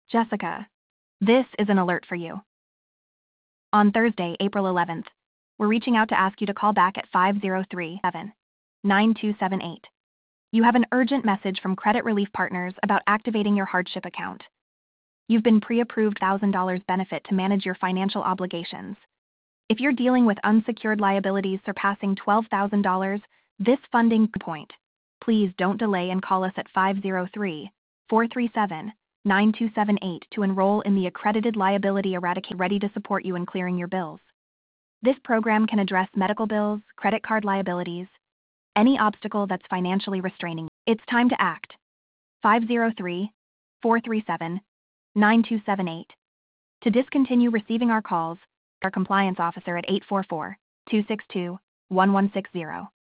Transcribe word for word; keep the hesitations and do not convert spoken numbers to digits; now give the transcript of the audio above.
Jessica, this is an alert for you. On Thursday, April eleventh, we're reaching out to ask you to call back at five zero three, seven nine two seven eight. You have an urgent message from Credit Relief Partners about activating your hardship account. You've been pre-approved one thousand dollars benefit to manage your financial obligations. If you're dealing with unsecured liabilities surpassing twelve thousand dollars, this funding point, please don't delay and call us at five zero three, four three seven, nine two seven eight to enroll in the Accredited Liability Eradicator, ready to support you in clearing your bills. This program can address medical bills, credit card liabilities, any obstacle that's financially restraining. It's time to act. five zero three, four three seven, nine two seven eight. To discontinue receiving our calls, our compliance officer at eight four four, two six two, one one six zero.